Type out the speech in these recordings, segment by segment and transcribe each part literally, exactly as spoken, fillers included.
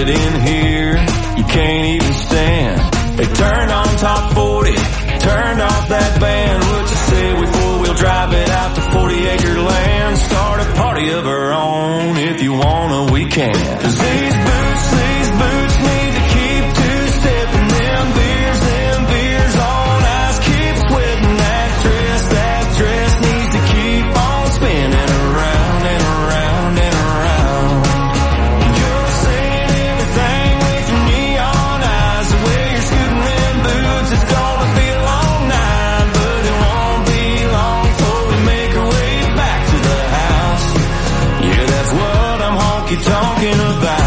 it in here, you can't even stand. They turned on top forty, turned off that band. What you say we four-wheel drive it out to forty acre land? Start a party of our own, if you wanna we can. 'Cause these boots, these boots need to keep two-stepping. Them beers, them beers on ice, keep sweating. That dress, that dress needs to keep on spinning around and around and around. You're seeing everything with your neon eyes. The way you're scooting them boots, it's gonna be a long night, but it won't be long before we make our way back to the house. Yeah, that's what I'm honky-tonking about.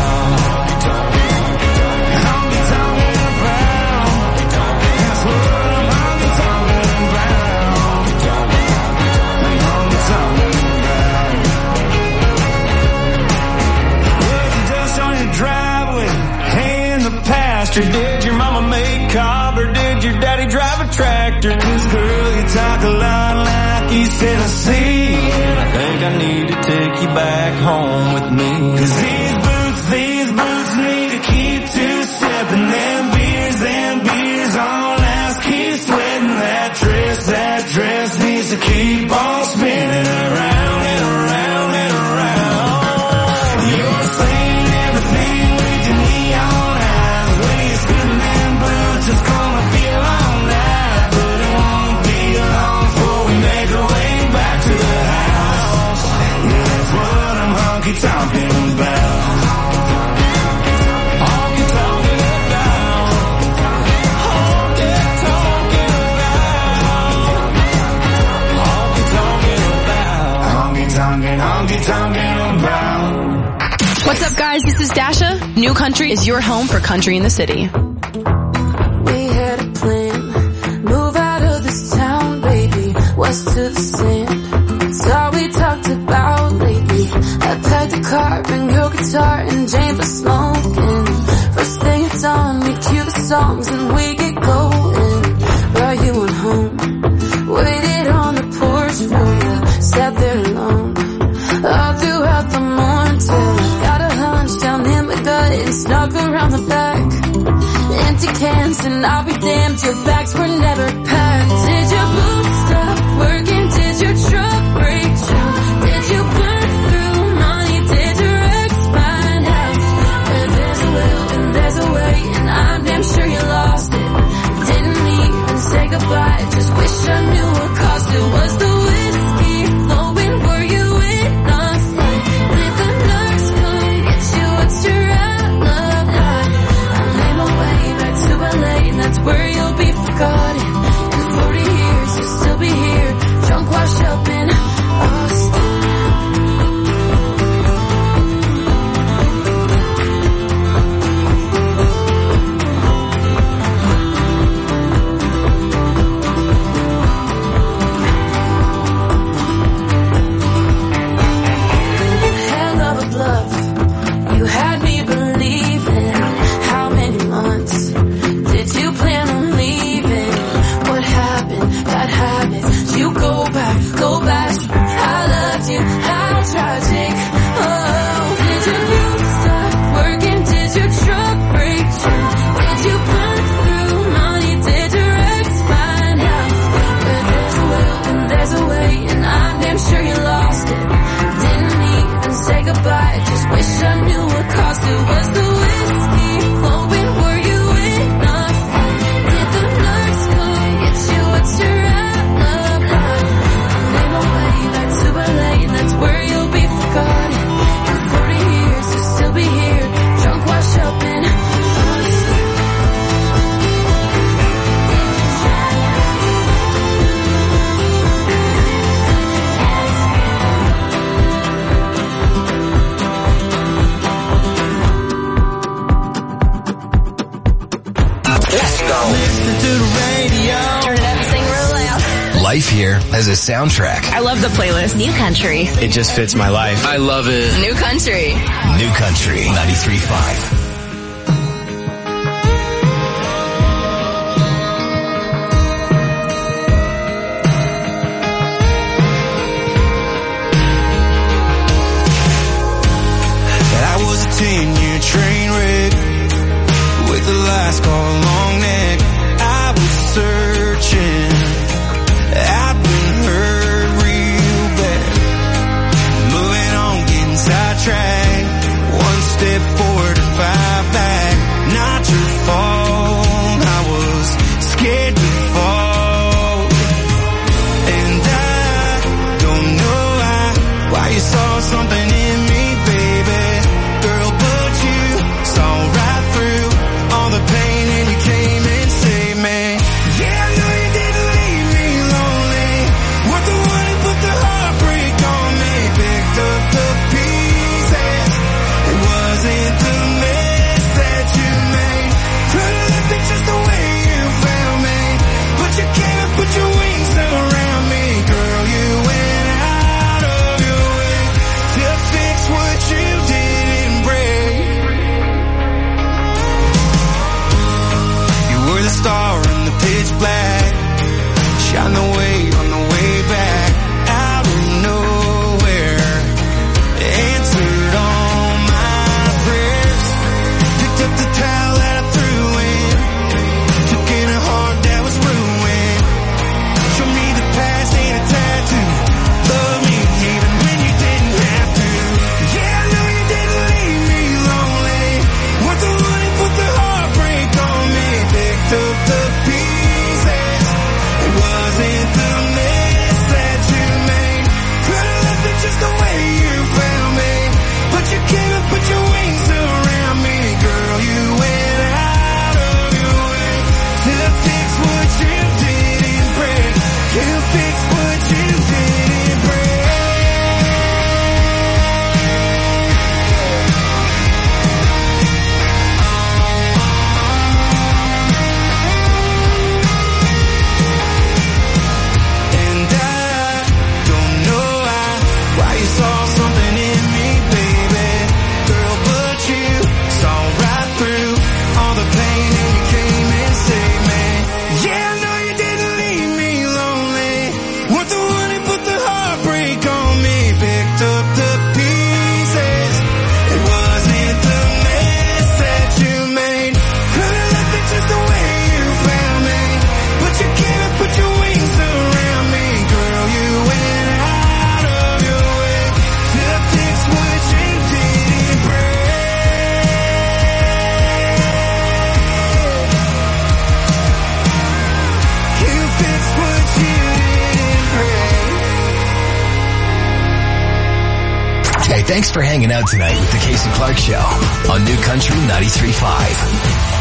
Did your mama make cob or did your daddy drive a tractor? 'Cause girl, you talk a lot like East Tennessee, and I think I need to take you back home with me. 'Cause these boots, these boots need to keep two-stepping. Them beers, them beers on ice, keep sweating. That dress, that dress needs to keep on spinning around and around and around. You're saying everything with your neon eyes. When you're spinning them boots, it's gonna be a long night, but it won't be long before we make our way back to the house. Yeah, that's what I'm honky-tonking about. Honky-tonking about. Honky-tonking about. Honky-tonking about. Honky-tonking, honky-tonking about. What's up, guys? This is Dasha. New Country is your home for country in the city. We had a plan, move out of this town, baby, west to the sand. It's all we talked about lately. I packed the car, bring your guitar, and James was smoking. First thing it's on, we cue the songs and we get going. Brought you on home, waited on the porch for you, sat there alone all throughout the morning till I got a hunch down in my gut and snuck around the back. Empty cans and I'll be damned, your bags were never packed. Did your boots stop working? Did your truck break down? Did you burn through money? Did your ex find out? But there's a will and there's a way, and I'm damn sure you lost it. Didn't even say goodbye, just wish I knew what cost it. Was the whiskey flowing? Were you in a fight? Did the nurse come get you? What's your alibi? I made my way back to L A, and that's where you'll be forgotten. In forty years, you'll still be here, drunk, washed up in Austin. Hell of a bluff, you had me believing. How many months did you plan on leaving? What happened? Bad habits. You go back, go back. I loved you. How tragic. Oh, did your boots stop working? Did your truck break down? Did you burn through money? Did your ex find out? But there's a will and there's a way, and I'm damn sure you lost it. Didn't even say goodbye, just wish I knew what cost it. Was the whiskey flowing? Were you in a fight? Did the nurse come get you? What's your alibi? I made my way back to L A, and that's where you'll be forgotten. In forty years, you'll still be here, drunk, washed up in Austin. Let's go. Listen to the radio. Turn it up and sing real loud. Life here has a soundtrack. I love the playlist. New Country. It just fits my life. I love it. New Country. New Country ninety-three point five. I was a ten-year train wreck last call long neck. I was searching, I've been hurt real bad. Moving on, getting sidetracked. One step forward and five back. Not your fault, I was scared to fall. And I don't know why, why you saw something in me, baby. Girl, but you saw right through all the pain and you came and saved me. Yeah, I know you didn't leave me lonely. Weren't the one who put the heartbreak on me. Picked up the pieces, it wasn't the mess that you made. Could've left it just the way you found me, but you came and put your wings around me. Girl, you went out of your way to fix what you didn't break. You were the star in the pitch black, shine the way on the way back. Out of nowhere, answered all my prayers. Picked up the towel that I threw in, took in a heart that was ruined. Show me the past ain't a tattoo. Love me even when you didn't have to. Yeah, I know you didn't leave me lonely. Weren't the one who put the heartbreak on me. Picked up the pieces, it wasn't the mess that you made. Could've left it just the way you found me, but you came and put your wings around me. Girl, you went out of your way to fix what you didn't break. You fixed what you didn't break. And I don't know why, why you saw something in me, baby. Girl, but you saw right through all the pain and you came and saved me. Yeah, I know you didn't leave me lonely. Weren't the one who put the heartbreak on me. Picked up the pieces, it wasn't the mess that you made. Could've left it just the way you found me, but you came and put your wings around me. Girl, you went out of your way to fix what you didn't break. You fixed what you didn't break. Hey, thanks for hanging out tonight with the Casey Clark Show on New Country ninety-three point five.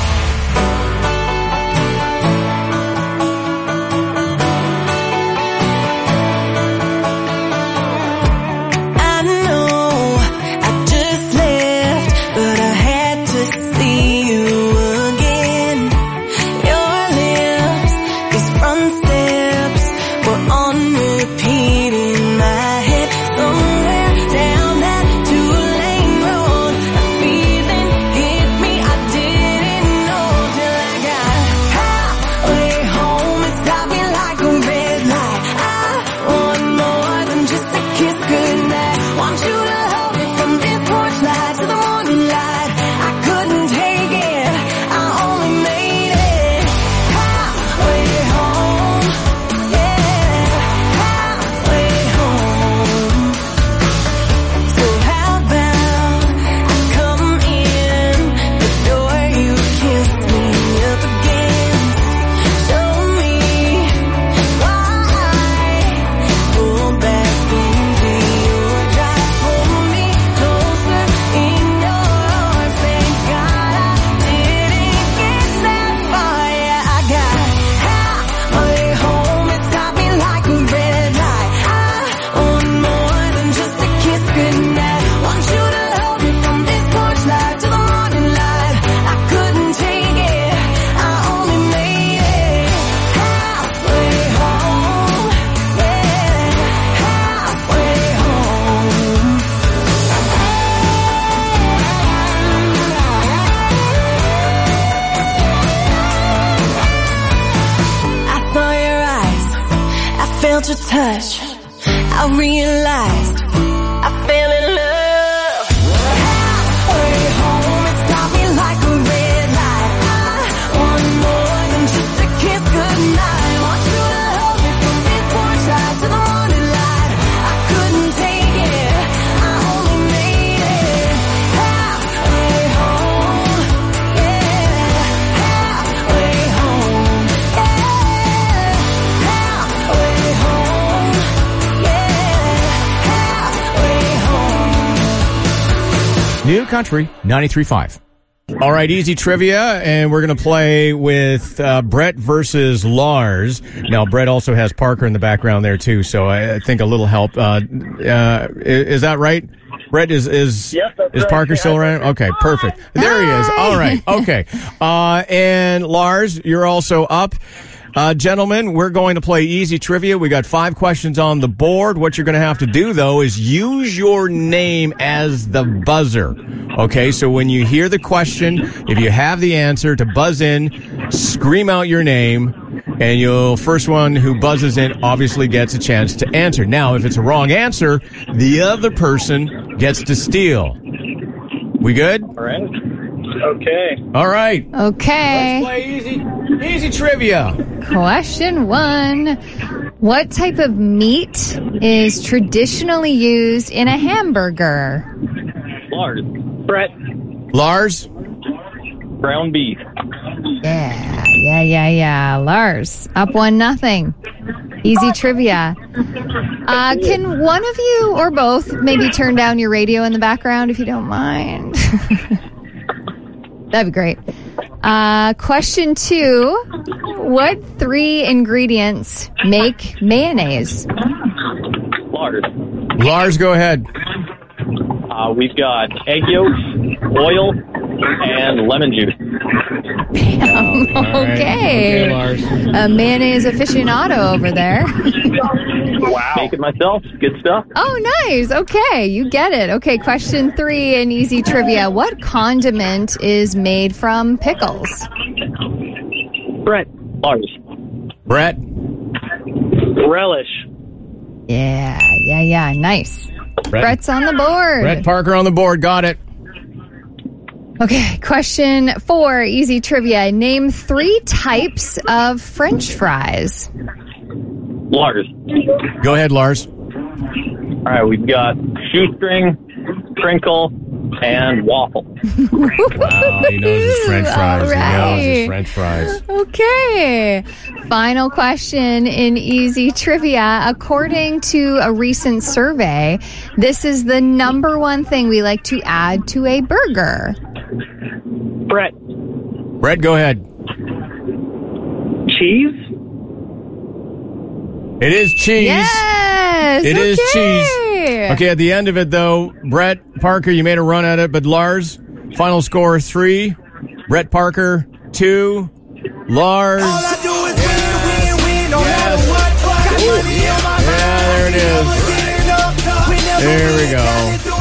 I know I just left, but I had to see you again. Your lips, these front steps were on repeat in my head. Somewhere down that two-lane road, a feeling hit me I didn't know till I got halfway home. It stopped me like a red light. I want more than just a kiss goodnight. Want you to hold me from this porch light to the morning light. I couldn't take it, I only made it halfway home. Yeah, halfway home. So how about I come in the door you kissed me up again? Show me why pull back into your drive. Pull me closer in your arms. Thank God I didn't get that far. Yeah, I got halfway home. It stopped me like a red light. I want more than just a kiss goodnight. Want you to hold me from this porch light to the morning light. I couldn't take it, I only made it halfway home. Yeah, halfway home. I saw your eyes, I felt your touch, I realized I fell in love. Halfway home, it stopped me like a red light. I New Country ninety-three point five. All right, easy trivia, and we're going to play with uh, Brett versus Lars. Now, Brett also has Parker in the background there, too, so I, I think a little help. Uh, uh, is, is that right? Brett, is is, yes, is right. Parker still around? Okay, perfect. There he is. All right, okay. Uh, and Lars, you're also up. Uh, gentlemen, we're going to play easy trivia. We got five questions on the board. What you're going to have to do, though, is use your name as the buzzer. Okay, so when you hear the question, if you have the answer, to buzz in, scream out your name, and you'll first one who buzzes in obviously gets a chance to answer. Now, if it's a wrong answer, the other person gets to steal. We good? All right. Okay. All right. Okay. Let's play easy, easy trivia. Question one. What type of meat is traditionally used in a hamburger? Lars. Brett. Lars. Ground beef. Yeah, yeah, yeah, yeah. Lars, up one nothing. Easy trivia. Uh, can one of you or both maybe turn down your radio in the background if you don't mind? That'd be great. Uh, question two. What three ingredients make mayonnaise? Lars. Lars, go ahead. Uh, we've got egg yolks, oil, and lemon juice. Bam. All right. Okay. Okay, Lars. A mayonnaise aficionado over there. Wow. Make it myself. Good stuff. Oh, nice. Okay, you get it. Okay, question three in easy trivia. What condiment is made from pickles? Brett. Lars. Brett. Relish. Yeah, yeah, yeah. Nice. Brett. Brett's on the board. Brett Parker on the board. Got it. Okay, question four, easy trivia. Name three types of French fries. Lars. Go ahead, Lars. All right, we've got shoestring, crinkle, and waffle. Wow, he knows his French fries. All He knows his right. French fries. Okay. Final question in easy trivia. According to a recent survey, this is the number one thing we like to add to a burger. Brett. Brett, go ahead. Cheese. It is cheese. Yes. It okay. is cheese. Okay, at the end of it, though, Brett Parker, you made a run at it, but Lars, final score three. Brett Parker, two. Lars. All I do is win, win, win, no matter what. Got money in my Yeah, there it is. There we go.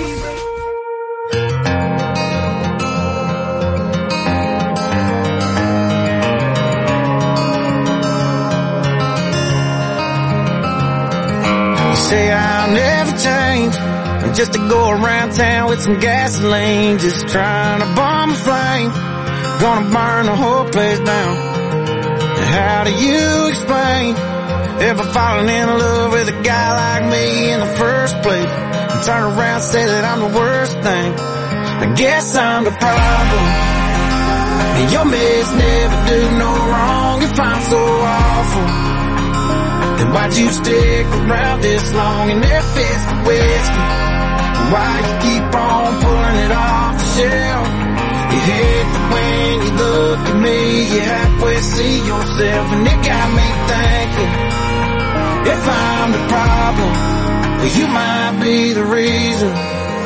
Say I'll never change. I'm just to go around town with some gasoline, just trying to bomb a flame. Gonna burn the whole place down. How do you explain ever falling in love with a guy like me in the first place? And turn around and say that I'm the worst thing. I guess I'm the problem. And your mess never do no wrong if I'm so awful. Then why'd you stick around this long in their fist of whiskey? Why you keep on pulling it off the shelf? You hate that when you look at me, you halfway see yourself, and it got me thinking, if I'm the problem, well, you might be the reason.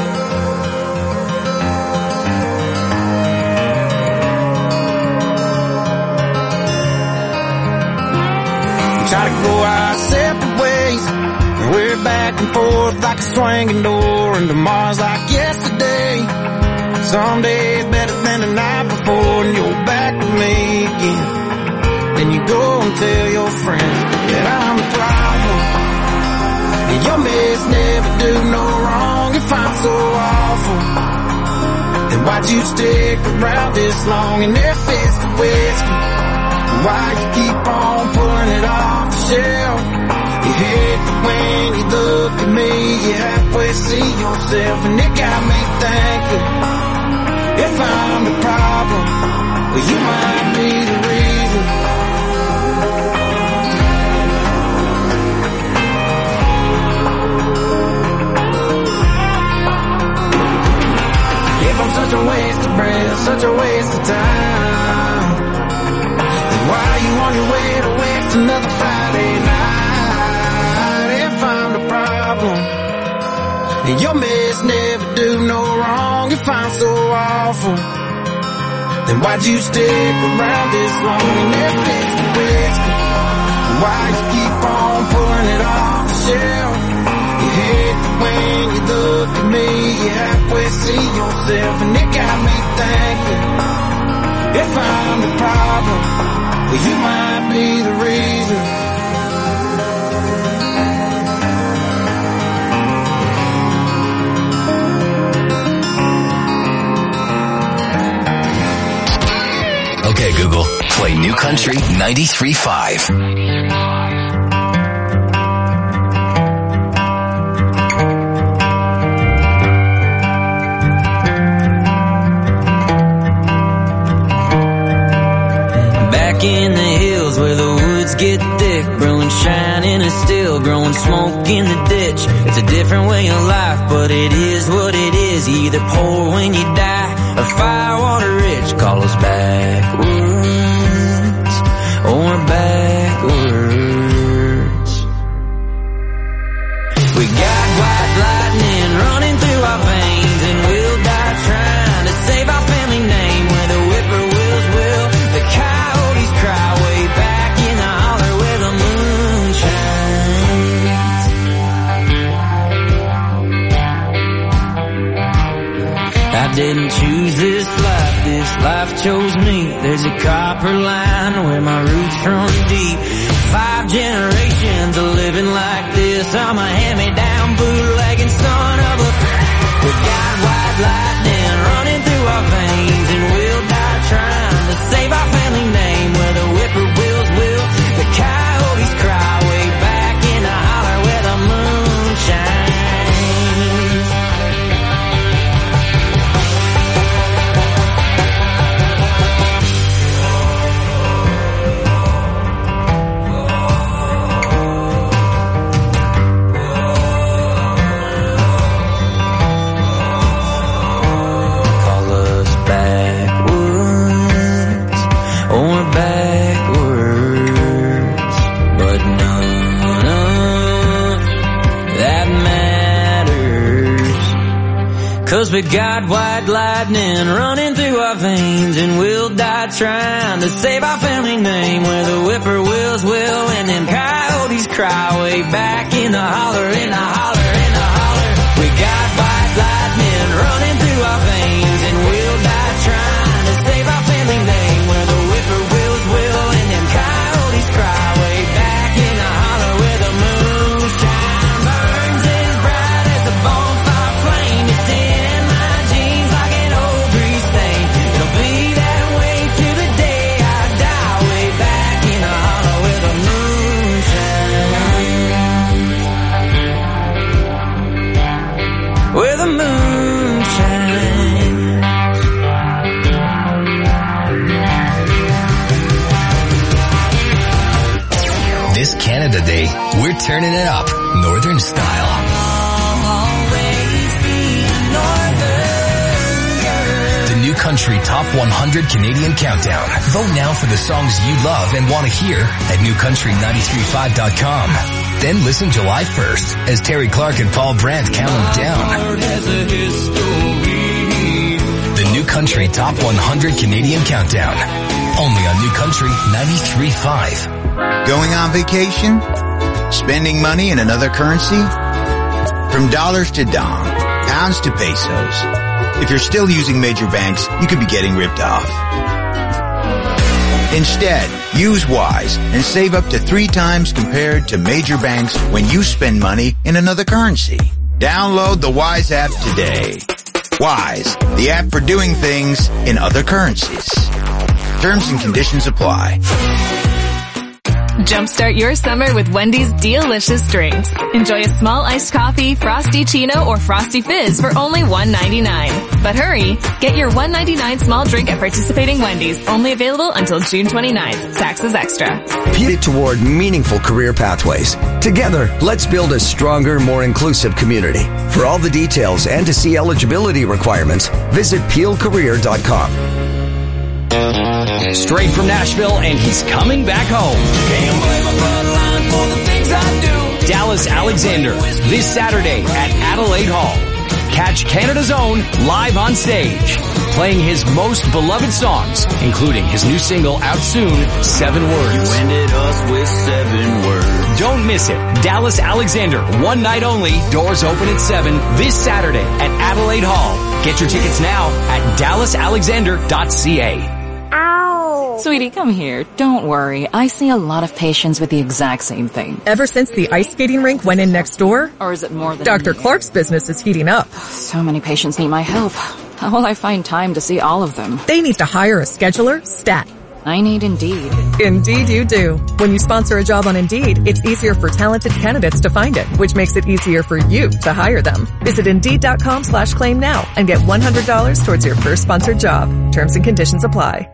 Try to go our separate ways, and we're back and forth like a swinging door, and tomorrow's like yesterday. Some days better than the night before, and you're back with me again. Then you go and tell your friends that I'm the problem. And your mess never do no wrong if I'm so awful. Then why'd you stick around this long in their fist of whiskey? Why you keep on pulling it off the shelf? You hate that when you look at me, you halfway see yourself, and it got me thinking, if I'm the problem, well, you might be the reason. such a waste of time. Then why are you on your way to waste another Friday night? If I'm the problem and your mates never do no wrong, if I'm so awful, then why'd you stick around this long and if it's the whiskey? Why you keep on pulling it off the shelf? You hate the way you look at me, you halfway see yourself, and it got me thinking, if I'm the problem, well you might be the reason. Okay, Google, play New Country ninety-three point five. Back in the hills where the woods get thick, brewing shine in a still, growing smoke in the ditch. It's a different way of life, but it is what it is. You either poor when you die or firewater rich. Call us backwards or backwards. We got white lightning running through our veins, and we'll die trying to save our family name. Where the whippoorwills will, the coyotes cry way back in the holler where the moon shines. I didn't choose this life, this life chose me. There's a copper line where my roots run deep. Five generations of living like this. I'm a hand-me-down bootlegging son of a... We got white lightning running through our veins, and we'll die trying to save our family name. Where the whippoorwills will, the coyotes cry way back in the holler where the moon shines. Cause we got white lightning running through our veins, and we'll die trying to save our family name. Where the whippoorwills will, and them coyotes cry way back in the holler, in the holler, in the holler. We got white lightning running through our veins, and we'll die trying to save our family name. Where the whippoorwills will, and them coyotes cry way back in the holler where the moonshine burns as bright as a bonfire flame. It's in where the moon shines. This Canada Day, we're turning it up, Northern style. The New Country Top one hundred Canadian Countdown. Vote now for the songs you love and want to hear at new country nine three five dot com. Then listen July first as Terry Clark and Paul Brandt count them down. The New Country Top one hundred Canadian Countdown. Only on New Country ninety-three point five. Going on vacation? Spending money in another currency? From dollars to dong, pounds to pesos. If you're still using major banks, you could be getting ripped off. Instead, use Wise and save up to three times compared to major banks when you spend money in another currency. Download the Wise app today. Wise, the app for doing things in other currencies. Terms and conditions apply. Jumpstart your summer with Wendy's delicious drinks. Enjoy a small iced coffee, Frosty Chino, or Frosty Fizz for only one ninety-nine. But hurry, get your one ninety-nine small drink at participating Wendy's. Only available until June twenty-ninth. Taxes extra. Pivot toward meaningful career pathways. Together, let's build a stronger, more inclusive community. For all the details and to see eligibility requirements, visit peel career dot com. Straight from Nashville, and he's coming back home. Can't blame my bloodline for the things I do. Dallas Alexander, this Saturday at Adelaide Hall. Catch Canada's own live on stage, playing his most beloved songs, including his new single out soon, Seven Words. You ended us with seven words. Don't miss it. Dallas Alexander, one night only. Doors open at seven this Saturday at Adelaide Hall. Get your tickets now at dallas alexander dot c a. Ow! Sweetie, come here. Don't worry. I see a lot of patients with the exact same thing. Ever since the ice skating rink went in next door? Or is it more than... Doctor Clark's business is heating up. So many patients need my help. How will I find time to see all of them? They need to hire a scheduler, stat. I need Indeed. Indeed you do. When you sponsor a job on Indeed, it's easier for talented candidates to find it, which makes it easier for you to hire them. Visit Indeed.com slash claim now and get one hundred dollars towards your first sponsored job. Terms and conditions apply.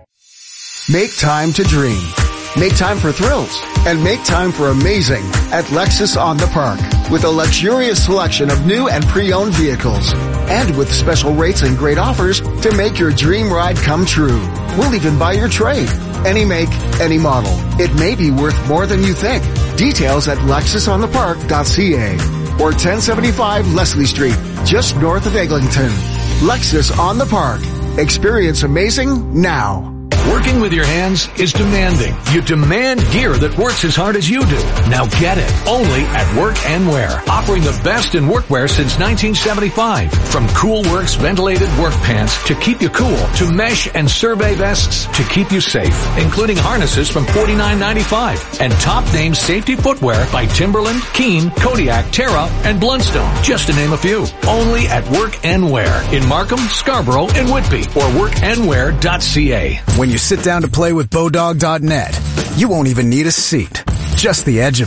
Make time to dream. Make time for thrills. And make time for amazing at Lexus on the Park. With a luxurious selection of new and pre-owned vehicles. And with special rates and great offers to make your dream ride come true. We'll even buy your trade. Any make, any model. It may be worth more than you think. Details at lexus on the park dot c a or ten seventy-five Leslie Street, just north of Eglinton. Lexus on the Park. Experience amazing now. Working with your hands is demanding. You demand gear that works as hard as you do. Now get it. Only at Work and Wear. Offering the best in workwear since nineteen seventy-five. From Cool Works ventilated work pants to keep you cool, to mesh and survey vests to keep you safe, including harnesses from forty-nine ninety-five, and top name safety footwear by Timberland, Keen, Kodiak, Terra, and Blundstone, just to name a few. Only at Work and Wear in Markham, Scarborough, and Whitby, or work and wear dot c a. When you sit down to play with Bodog dot net, you won't even need a seat, just the edge of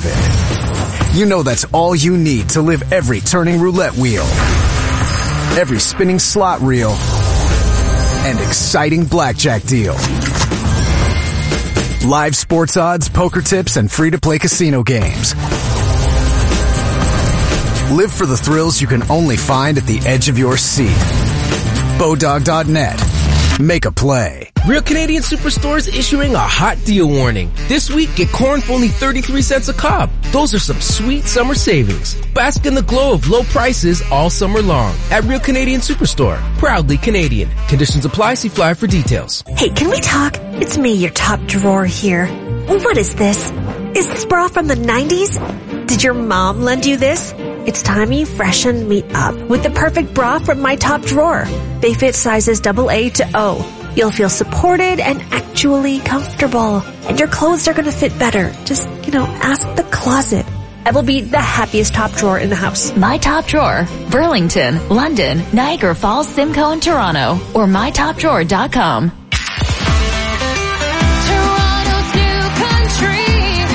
it. You know that's all you need to live every turning roulette wheel, every spinning slot reel, and exciting blackjack deal. Live sports odds, poker tips, and free-to-play casino games. Live for the thrills you can only find at the edge of your seat. Bodog dot net. Make a play. Real Canadian Superstore is issuing a hot deal warning. This week, get corn for only thirty-three cents a cob. Those are some sweet summer savings. Bask in the glow of low prices all summer long at Real Canadian Superstore. Proudly Canadian. Conditions apply. See flyer for details. Hey, can we talk? It's me, your top drawer here. What is this? Is this bra from the nineties? Did your mom lend you this? It's time you freshen me up with the perfect bra from my top drawer. They fit sizes double A to O. You'll feel supported and actually comfortable. And your clothes are going to fit better. Just, you know, ask the closet. I will be the happiest top drawer in the house. My Top Drawer. Burlington, London, Niagara Falls, Simcoe, and Toronto. Or my top drawer dot com. Toronto's new country.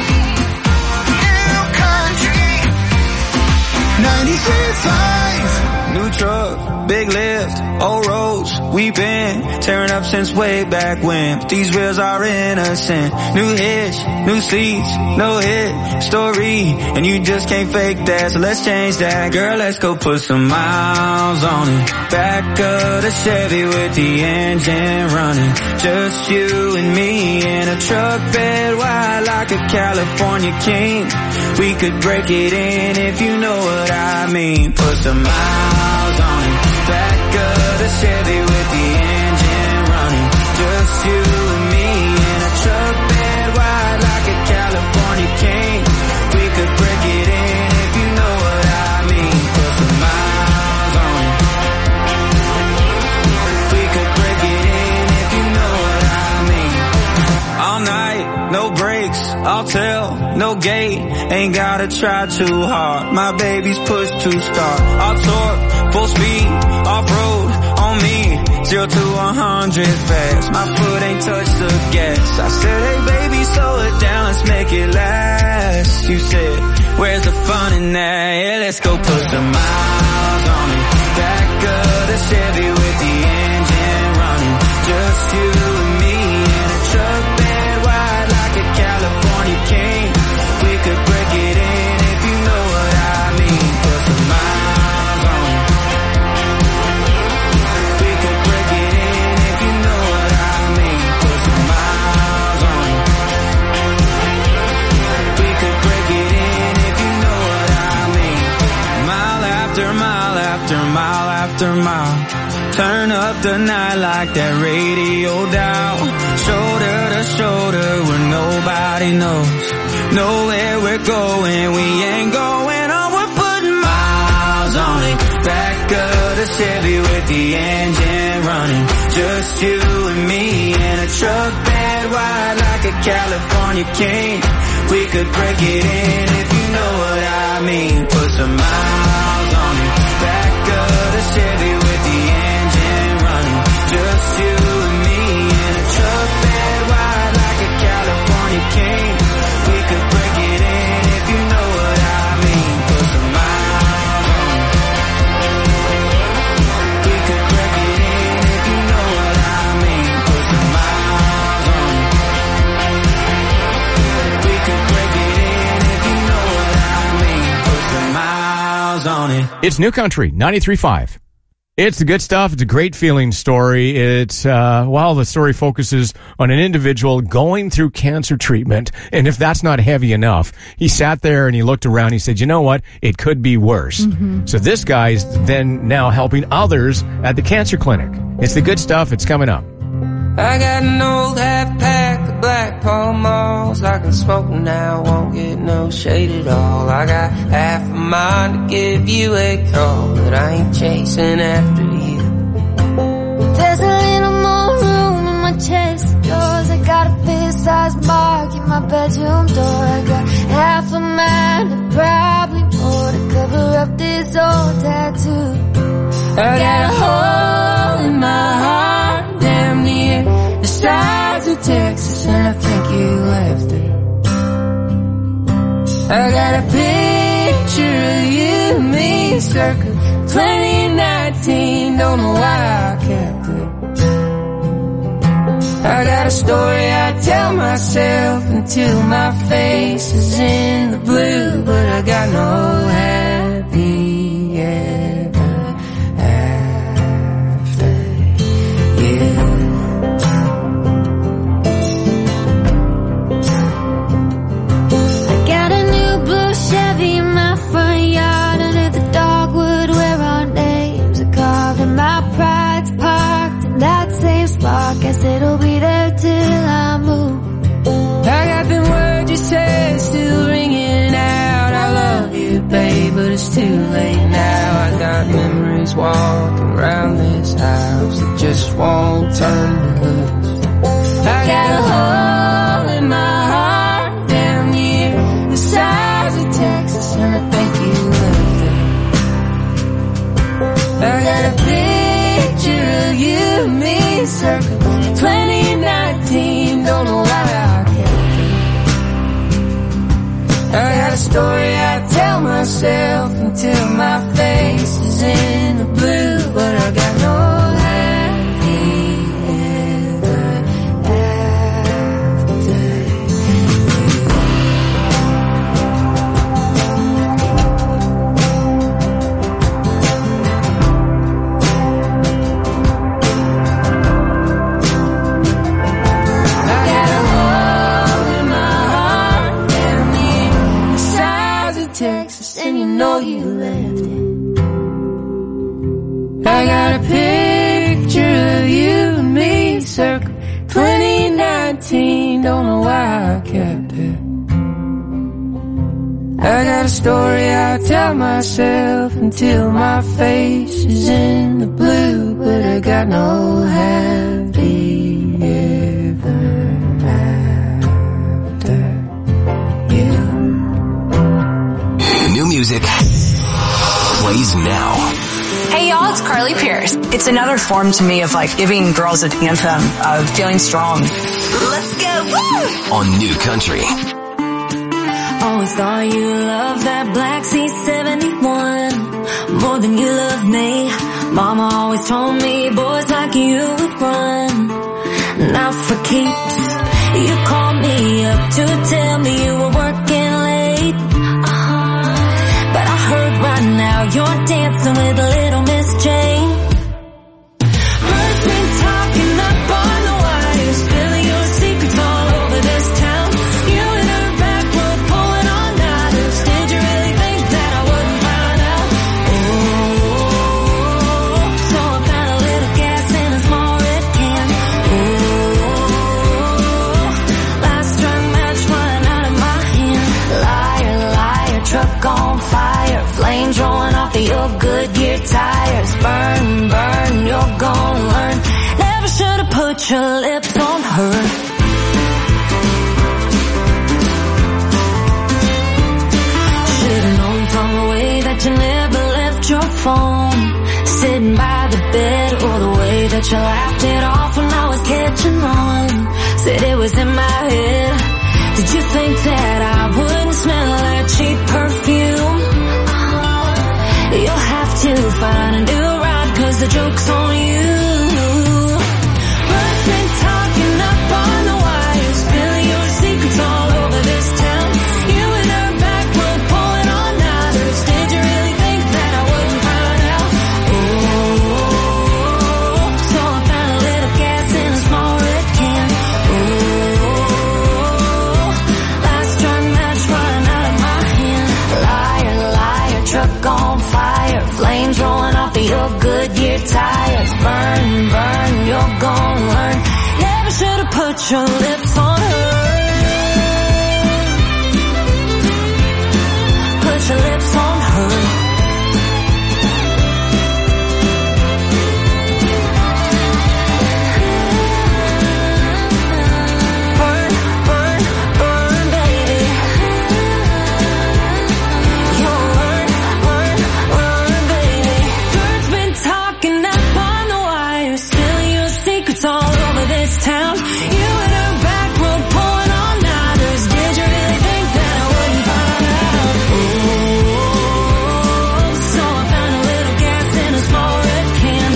New country. ninety-three point five. New truck, big lift, old roads. We've been tearing up since way back when. But these wheels are innocent. New hitch, new seats, no hit story. And you just can't fake that, so let's change that. Girl, let's go put some miles on it. Back of the Chevy with the engine running. Just you and me in a truck bed wide like a California king. We could break it in if you know what I mean. Put some miles on it. Back of the Chevy with the engine running. Just you and me in a truck bed wide like a California king. We could break it in if you know what I mean. Put some miles on it. We could break it in if you know what I mean. All night, no brakes, I'll tell, no gate. Ain't gotta try too hard. My baby's push to start. I'll torque, full speed, off-road, on me. Zero to a hundred fast. My foot ain't touched the gas. I said, hey baby, slow it down, let's make it last. You said, where's the fun in that? Yeah, let's go put some miles on it. Back of the Chevy with the engine running. Just you and me in a truck bed wide like a California king. We could break it in if you know what I mean. Put some miles on it. We could break it in if you know what I mean. Put Turn up the night like that radio dial. Shoulder to shoulder where nobody knows. Know where we're going, we ain't going on. We're putting miles on it. Back of the Chevy with the engine running. Just you and me in a truck bed wide like a California king. We could break it in if you know what I mean. Put some miles on it. Back of the Chevy with the engine running. Just you and me in a truck bed wide like a California king. We could break it in if you know what I mean. Put some miles on it. We could break it in if you know what I mean. Put some miles on it. We could break it in if you know what I mean. Put some miles on it. It's New Country ninety-three point five. It's the good stuff. It's a great feeling story. It's, uh, well, the story focuses on an individual going through cancer treatment. And if that's not heavy enough, he sat there and he looked around. He said, you know what? It could be worse. Mm-hmm. So this guy's then now helping others at the cancer clinic. It's the good stuff. It's coming up. I got an old half pack of Black Pall Malls. I can smoke now, won't get no shade at all. I got half a mind to give you a call, but I ain't chasing after you. There's a little more room in my chest of drawers. I got a fist-sized mark in my bedroom door. I got half a mind and probably more to cover up this old tattoo. I got a hole in my heart damn near the sides of Texas, and I think you left it. I got a picture of you and me circa twenty nineteen, don't know why I kept it. I got a story I tell myself until my face is in the blue, but I got no happy ever after you. I got a new blue Chevy in my front yard under the dogwood where our names are carved, and my pride's parked in that same spot. Guess it'll be there till I move. I got them words you said still ringing out. I love you, babe, but it's too late now. I got memories walking around this house that just won't turn loose. I got a hole in my heart down near the sides of Texas, and I think you left it. I got a picture of you and me circa twenty nineteen, don't know why I kept it. I got a story I tell myself until my face is in the blue, but I got no happy ever after I got a hole in my heart down near the sides of Texas, and you know you left it. I got a picture of you and me circa twenty nineteen, don't know why I kept it. I got a story I tell myself until my face is in the blue, but I got no happy ever after you. New music plays now. Hey y'all, it's Carly Pierce. It's another form to me of like giving girls an anthem of feeling strong. Let's go, woo! On New Country. Always thought you loved that Black C seventy-one more than you love me. Mama always told me boys like you would run. Now for keeps, you called me up to tell me you were working late. Uh-huh. But I heard right now you're dancing with little Miss Jane. Birds been talking up on the wire, spilling your secrets all over this town. You and her back were pulling all nighters. Did you really think that I wouldn't find out? Oh, so I found a little your Goodyear tires. Burn, burn, you're gonna learn. Never should have put your lips on her. Should've known from the way that you never left your phone sitting by the bed, or the way that you laughed it off when I was catching on. Said it was in my head. Did you think that I wouldn't smell that cheap perfume? You'll have to find a new ride, cause the joke's on you. Bird's been talking up on the wire, spilling your secrets all over this town. You and her back road pulling all nighters. Did you really think that I wouldn't find out? Oh, so I found a little gas in a small red can. Oh, last drunk match running out of my hand. Liar, liar, truck on fire, flames rolling off of your Goodyear tires. Burn, burn, you're gonna learn. Never should have put your lips on her. Put your lips on her. Burn, burn, burn, baby. You'll learn, learn, learn, baby. Bird's been talking up on the wire, spilling your secrets all over this town. You and her back road pulling all nighters. Did you really think that I wouldn't find out? Oh, so I found a little gas in a small red can.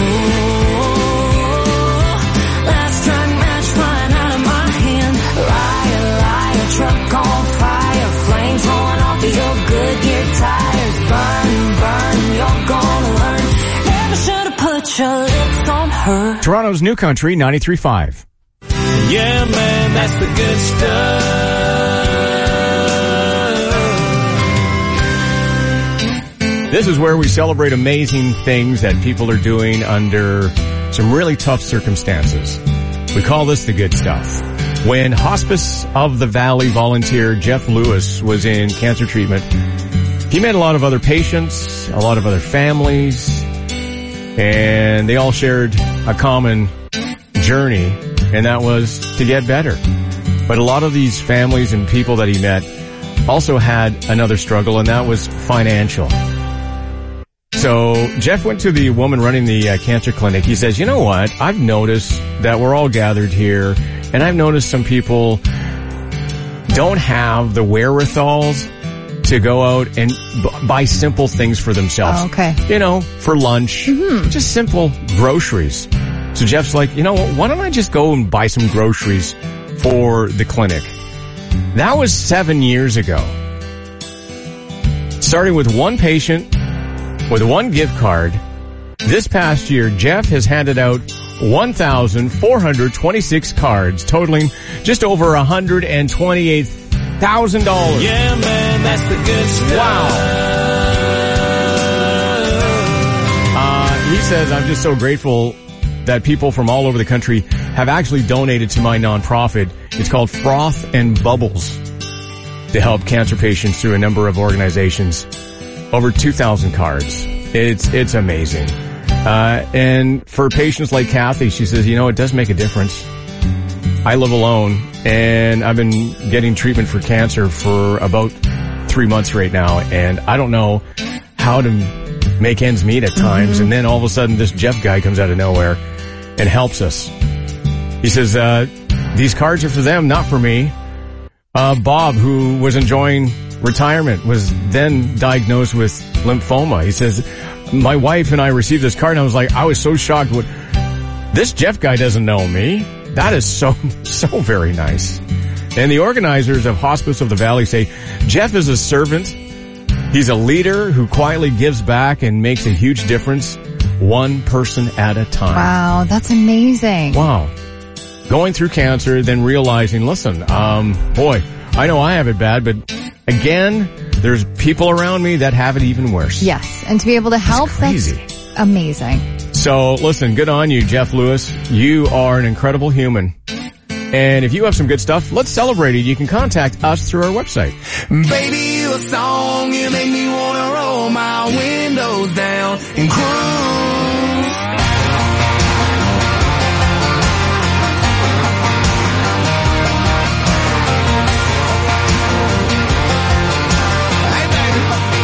Oh, last drunk match flying out of my hand. Liar, liar, truck on fire, flames rolling off of your Goodyear tires. Burn, burn, you're gonna learn. Never should have put your lips on her. Toronto's New Country ninety-three point five. Yeah, man, that's the good stuff. This is where we celebrate amazing things that people are doing under some really tough circumstances. We call this the good stuff. When Hospice of the Valley volunteer Jeff Lewis was in cancer treatment, he met a lot of other patients, a lot of other families, and they all shared a common journey, and that was to get better. But a lot of these families and people that he met also had another struggle, and that was financial. So Jeff went to the woman running the uh, cancer clinic. He says, you know what? I've noticed that we're all gathered here, and I've noticed some people don't have the wherewithals to go out and b- buy simple things for themselves. Oh, okay. You know, for lunch, mm-hmm. just simple groceries. So Jeff's like, you know what, why don't I just go and buy some groceries for the clinic? That was seven years ago. Starting with one patient, with one gift card, this past year, Jeff has handed out one thousand four hundred twenty-six cards, totaling just over one hundred twenty-eight thousand dollars. Yeah, man, that's the good stuff. Wow. Uh, he says, I'm just so grateful that people from all over the country have actually donated to my nonprofit. It's called Froth and Bubbles, to help cancer patients through a number of organizations. Over two thousand cards. It's, it's amazing. Uh, and for patients like Kathy, she says, you know, it does make a difference. I live alone, and I've been getting treatment for cancer for about three months right now, and I don't know how to make ends meet at times. Mm-hmm. And then all of a sudden, this Jeff guy comes out of nowhere and helps us. He says, uh, these cards are for them, not for me. Uh, Bob, who was enjoying retirement, was then diagnosed with lymphoma. He says, my wife and I received this card, and I was like, I was so shocked. What, this Jeff guy doesn't know me. That is so, so very nice. And the organizers of Hospice of the Valley say, Jeff is a servant. He's a leader who quietly gives back and makes a huge difference, one person at a time. Wow, that's amazing. Wow. Going through cancer, then realizing, listen, um, boy, I know I have it bad, but again, there's people around me that have it even worse. Yes, and to be able to help, that's crazy. That's amazing. So listen, good on you, Jeff Lewis. You are an incredible human. And if you have some good stuff, let's celebrate it. You can contact us through our website. Baby, you a song, you make me wanna roll my windows down and cruise. Hey, baby.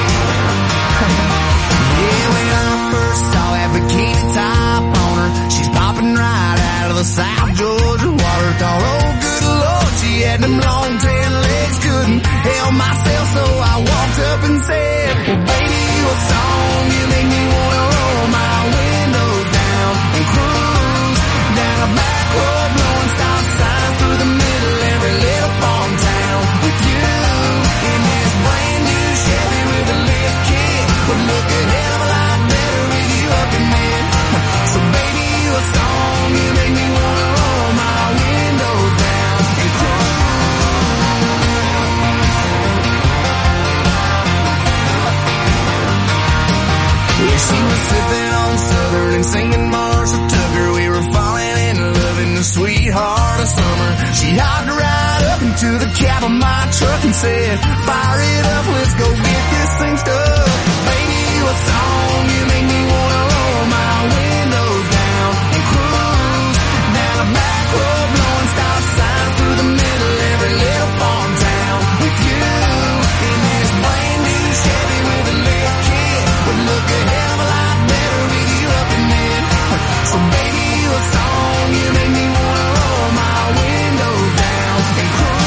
Yeah, when I first saw that bikini top on her, she's popping right out of the South Georgia water. Thought, oh, good Lord, she had them long tan legs, couldn't help myself, so I walked up and said, well, baby, you a song, you make me wanna roll my windows down and cruise down a back road, blowing stop signs through the middle of every little farm town with you in this brand new Chevy with a lift kit. Would look a hell of a lot better with you up in there. So baby, you a song, you make me wanna roll my windows down and cruise. Yeah, she was sipping on Southern and singing Marshall Tucker. We were falling in love in the sweetheart of summer. She hopped right up into the cab of my truck and said, fire it up, let's go get this thing stuck. Baby, you a song, you make me wanna roll my windows down and cruise down a back road, blowing stop signs through the middle of every little farm town with you in this brand new Chevy with a lift kit. Would look a hell of a lot better with you up in there. So baby, you a song, you make me wanna roll my windows down and cruise.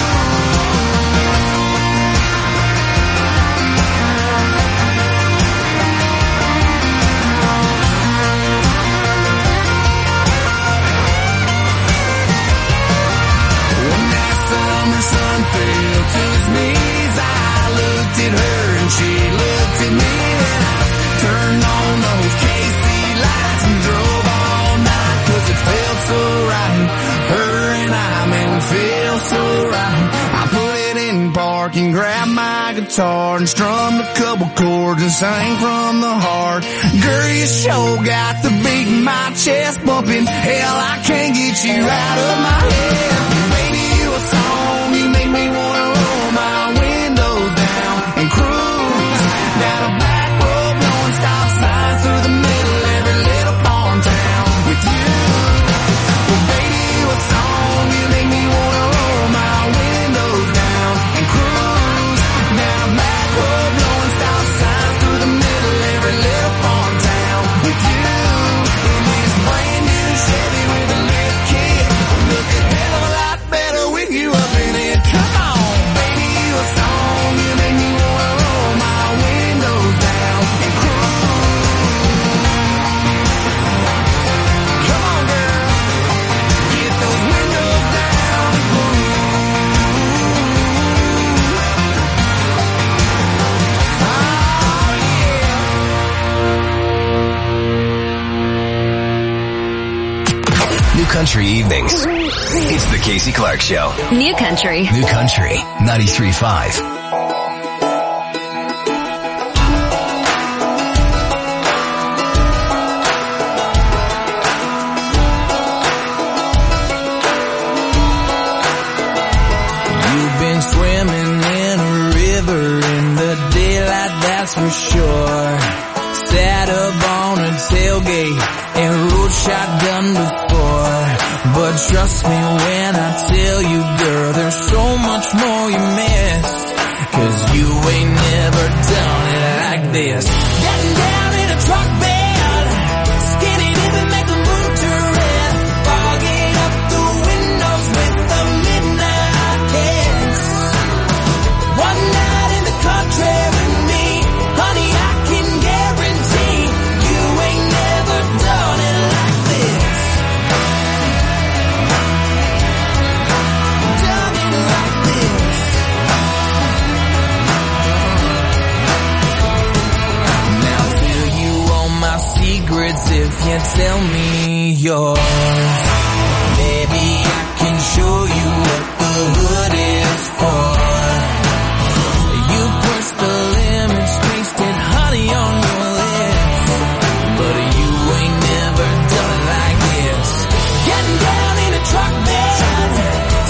When that summer sun fell to his knees, I looked at her and she looked at me, and I turned on those K C lights and drove all night, cause it felt so right. Her and I, man, we feel so right. I put it in park and grabbed my guitar and strummed a couple chords and sang from the heart. Girl, you sure got the beat in my chest bumping. Hell, I can't get you out of my head. Baby, you a song, you make me wanna roll my windows down and cruise down a back road, blowing stop signs through the middle of every little farm town with you. Well, baby, you a song, you make me wanna roll my windows down and cruise down a back road, blowing stop signs through the middle of every little farm town with you in this brand new Chevy with a lift kit. Look a hell of a lot better with you up in it. Come on, baby, you a song, you make me wanna roll my windows down and cruise. Come on, girl, get those windows down and cruise. New Country Evenings. It's the Casey Clark Show. New Country. New Country ninety-three point five. You've been swimming in a river in the daylight, that's for sure. Sat up on a tailgate and rode shotgun before. But trust me when I tell you, girl, there's so much more you missed. Cause you ain't never done it like this. Getting down in a truck bed, skinny dipping, make the moon turn red. Fogging up the windows with the midnight kiss. One night in the country with me, honey, I can guarantee you ain't never done it like this. Done it like this. Now tell you all my secrets if you tell me yours. Maybe I can show you what the hood is for. You pushed the limits, tasted honey on your lips, but you ain't never done it like this. Getting down in a truck bed,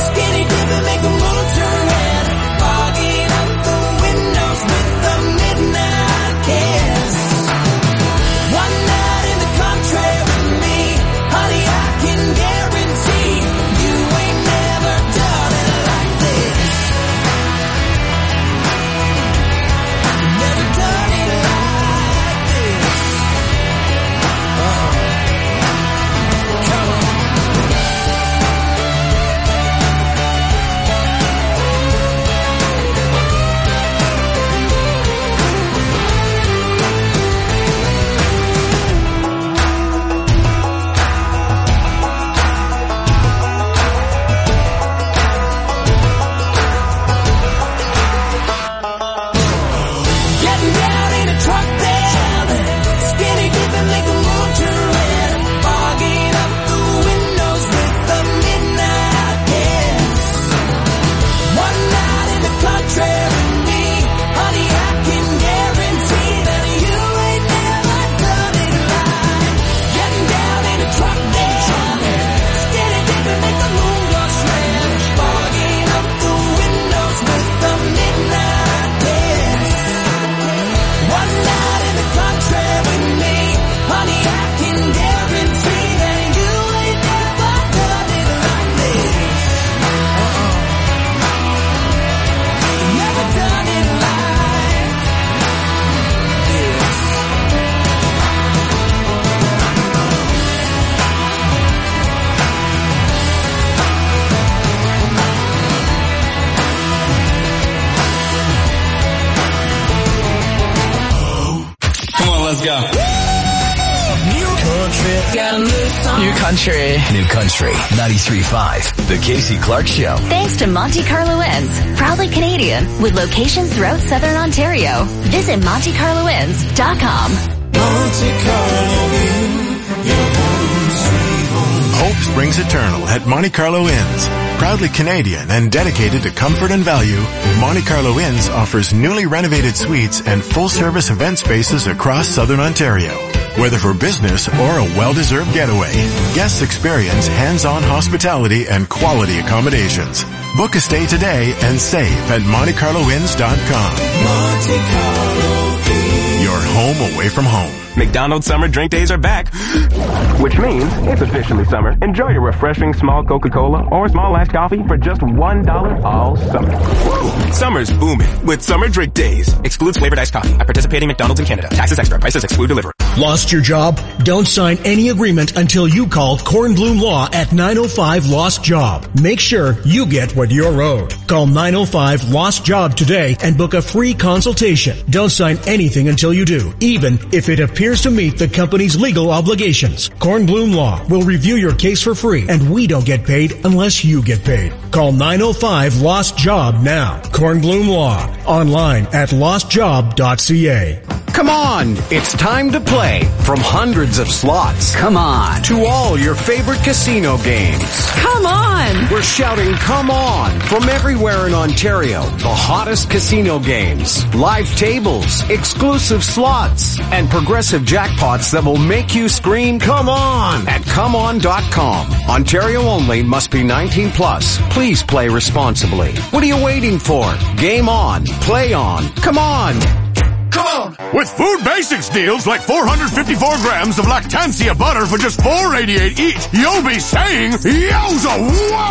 got a new song. New Country. New Country ninety-three point five. The Casey Clark Show. Thanks to Monte Carlo Inns, proudly Canadian, with locations throughout Southern Ontario. Visit Monte Carlo Inns dot com. Monte Carlo Inn, your home sweet home. Hope springs eternal at Monte Carlo Inns. Proudly Canadian and dedicated to comfort and value, Monte Carlo Inns offers newly renovated suites and full-service event spaces across Southern Ontario. Whether for business or a well-deserved getaway, guests experience hands-on hospitality and quality accommodations. Book a stay today and save at Monte Carlo Inns dot com. Monte Carlo Inn. Your home away from home. McDonald's summer drink days are back, which means it's officially summer. Enjoy your refreshing small Coca-Cola or small iced coffee for just one dollar all summer. Woo! Summer's booming with summer drink days. Excludes flavored iced coffee at participating McDonald's in Canada. Taxes extra. Prices exclude delivery. Lost your job? Don't sign any agreement until you call Kornblum Law at nine oh five Lost Job. Make sure you get what you're owed. Call nine oh five Lost Job today and book a free consultation. Don't sign anything until you do, even if it appears to meet the company's legal obligations. Kornblum Law will review your case for free, and we don't get paid unless you get paid. Call nine oh five Lost Job now. Kornblum Law. Online at lost job dot c a. Come on, it's time to play from hundreds of slots. Come on. To all your favorite casino games. Come on. We're shouting come on from everywhere in Ontario. The hottest casino games, live tables, exclusive slots, and progressive jackpots that will make you scream come on at come on dot com. Ontario only, must be nineteen plus. Please play responsibly. What are you waiting for? Game on. Play on. Come on. Come on! With Food Basics deals like four hundred fifty-four grams of Lactancia butter for just four eighty-eight each, you'll be saying, yowza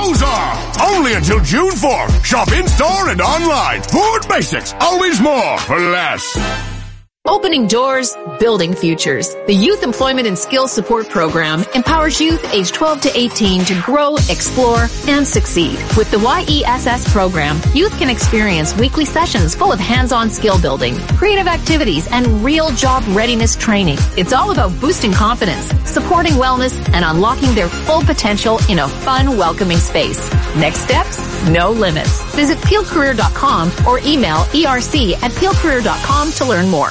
wowza! Only until June fourth. Shop in-store and online. Food Basics. Always more for less. Opening doors, building futures. The Youth Employment and Skills Support Program empowers youth aged twelve to eighteen to grow, explore, and succeed. With the Y E S S program, youth can experience weekly sessions full of hands-on skill building, creative activities, and real job readiness training. It's all about boosting confidence, supporting wellness, and unlocking their full potential in a fun, welcoming space. Next steps? No limits. Visit peel career dot com or email E R C at peel career dot com to learn more.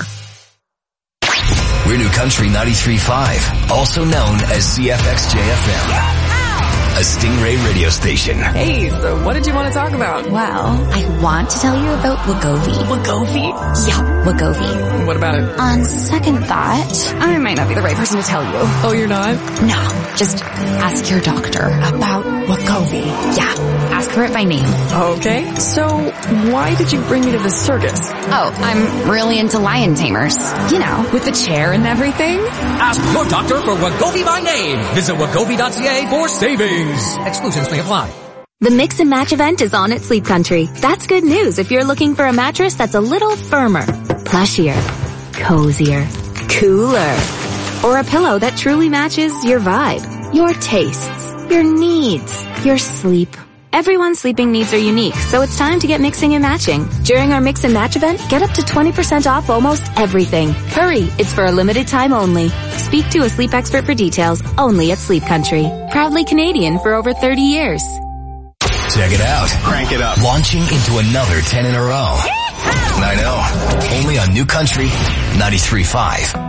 We're New Country ninety-three point five, also known as C F X J F M, a Stingray radio station. Hey, so what did you want to talk about? Well, I want to tell you about Wegovy. Wegovy? Yeah, Wegovy. What about it? On second thought, I might not be the right person to tell you. Oh, you're not? No, just ask your doctor about Wegovy. Yeah, ask for it by name. Okay, so why did you bring me to this circus? Oh, I'm really into lion tamers. You know, with the chair and everything. Ask your doctor for Wegovy by name. Visit wegovy dot c a for savings. Exclusions may apply. The Mix and Match event is on at Sleep Country. That's good news if you're looking for a mattress that's a little firmer, plushier, cozier, cooler, or a pillow that truly matches your vibe, your tastes, your needs, your sleep. Everyone's sleeping needs are unique, so it's time to get mixing and matching. During our Mix and Match event, get up to twenty percent off almost everything. Hurry, it's for a limited time only. Speak to a sleep expert for details, only at Sleep Country. Proudly Canadian for over thirty years. Check it out. Crank it up. Launching into another ten in a row. I know. Only on New Country ninety-three point five.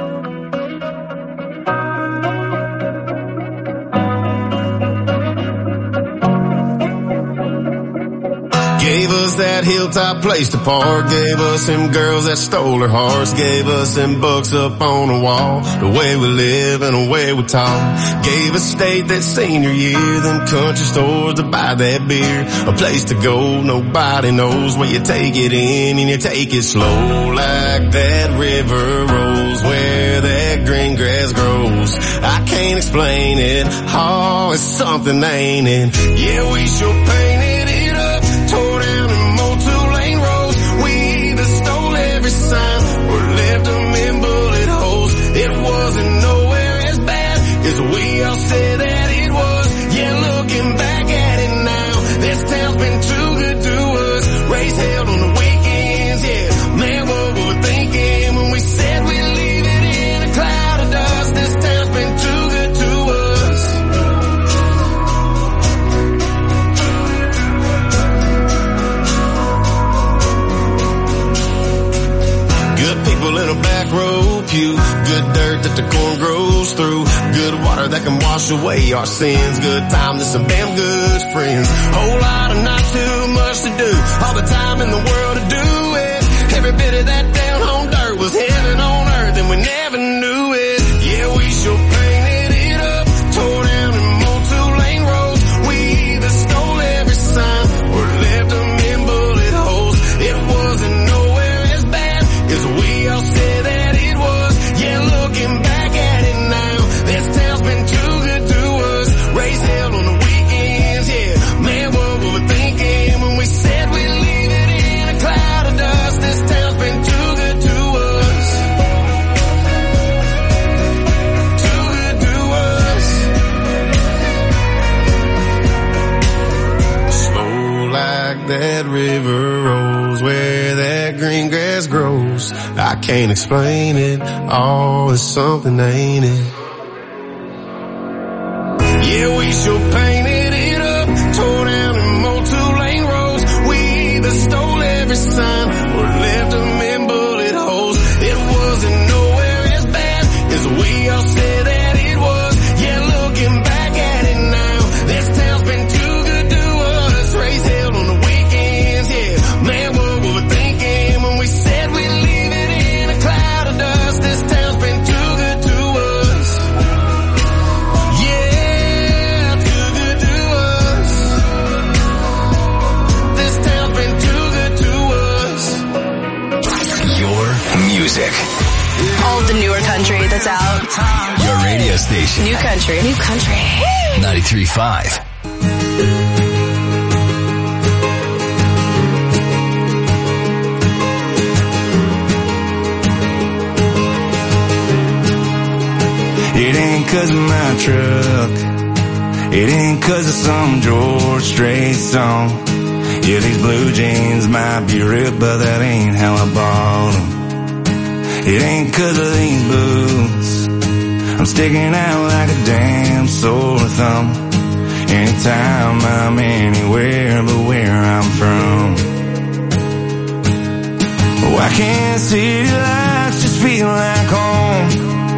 Gave us that hilltop place to park. Gave us them girls that stole her hearts. Gave us them books up on the wall. The way we live and the way we talk. Gave us state that senior year. Them country stores to buy that beer. A place to go nobody knows where you take it in and you take it slow. Like that river rolls where that green grass grows. I can't explain it. Oh, it's something, ain't it? Yeah, we sure painted it up. Tore down the mold two-lane roads. We either stole every sign or left them in bullet holes. It wasn't nowhere as bad as we all said that it was. Yeah, looking back at it now, this town's been too good to us. Race held on the weekends, yeah. Man, what we were thinking when we said we'd leave it in a cloud of dust. This town's been too good. barbecue, good dirt that the corn grows through, good water that can wash away our sins, good time to some damn good friends, whole lot of not too much to do, all the time in the world to do it, every bit of that down home dirt was heaven on earth and we never knew it. Yeah, we sure painted it up, tore down and mowed two lane roads, we either stole every sign or left them in bullet holes. It wasn't nowhere as bad as we all said that it was. Yeah, looking back at it now, this town's been too good to us. Raised hell on the weekends, yeah. Man, what were we thinking when we said we'd leave it in a cloud of dust? This town's been too good to us. Too good to us. Slow like that river rolls where that green grass grows. I can't explain it, oh, it's something, ain't it? Yeah, we sure painted it up, tore down and mowed two lane roads. We either stole every sign or left them in bullet holes. It wasn't nowhere as bad as we all said that it was. Yeah, looking back at it now, this town's been too good to us. Raised hell on the weekends, yeah. Man, what were we thinking when we said we'd leave it in a cloud of dust? This town's been too good to us. Yeah, too good to us. This town's been too good to us. Your music. All the newer country that's out. Your radio station. New country. New country. ninety-three point five. It ain't 'cause of my truck. It ain't 'cause of some George Strait song. Yeah, these blue jeans might be ripped, but that ain't how I bought them. It ain't 'cause of these boots. I'm sticking out like a damn sore thumb. Anytime I'm anywhere but where I'm from. Why can't city lights just feel like home?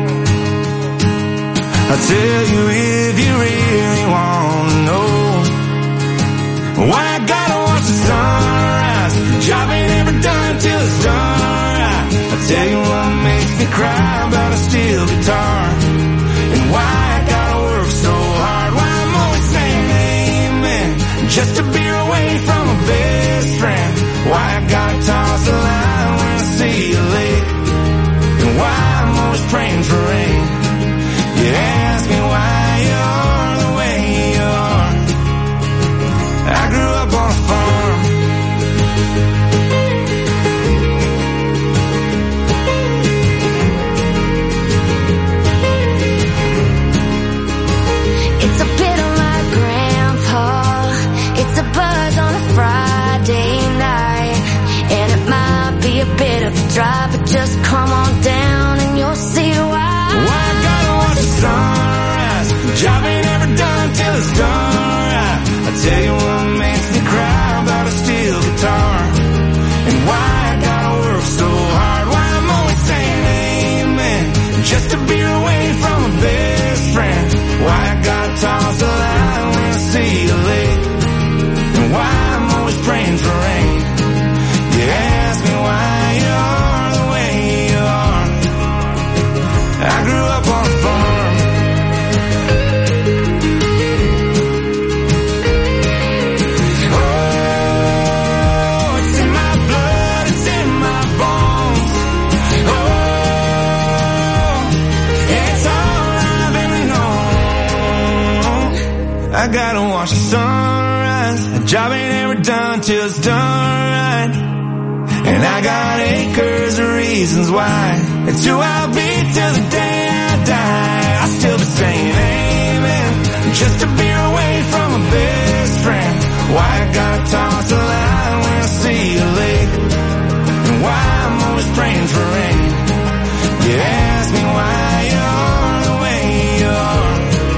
I'll tell you if you really want to know. Why I gotta watch the sunrise, job ain't ever done till it's done right. I'll tell you what makes me cry about a steel guitar. And why I gotta work so hard, why I'm always saying amen, just to be away from a best friend. Why I gotta toss the line when I see you late. And why I'm always praying for rain. You ask me why you're the way you are. I grew up on a farm. It's a bit of my grandpa. It's a buzz on a Friday night. And it might be a bit of a drive, but just come on down and you'll see why. Why I gotta watch the sunrise, job ain't ever done till it's done right. I tell you what makes me cry about a steel guitar. And why I gotta work so hard, why I'm always saying amen, just to be away from a best friend. Why I gotta toss the line when I see you late. And why I'm always praying for rain. You ask me why you're the way you are. I grew up on a farm. Oh, it's in my blood, it's in my bones. Oh, it's all I've ever known. I gotta watch the sunrise, a job ain't ever done till it's done right. And I got acres of reasons why. It's who I'll be till the day I die. I'll still be saying amen, just to be away from a best friend. Why I gotta toss the line when I see you late. And why I'm always praying for rain. You ask me why you're the way you are.